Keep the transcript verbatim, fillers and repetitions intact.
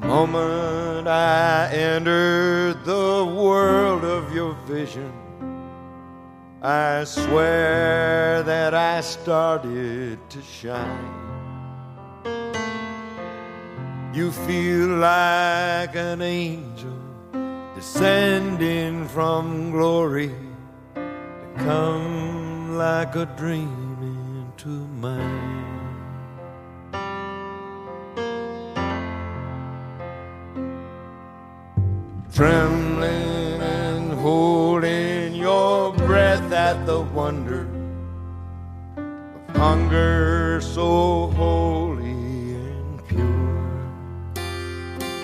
Moment I entered the world of your vision, I swear that I started to shine. You feel like an angel descending from glory to come like a dream into mine. Trembling and holding your breath at the wonder of hunger so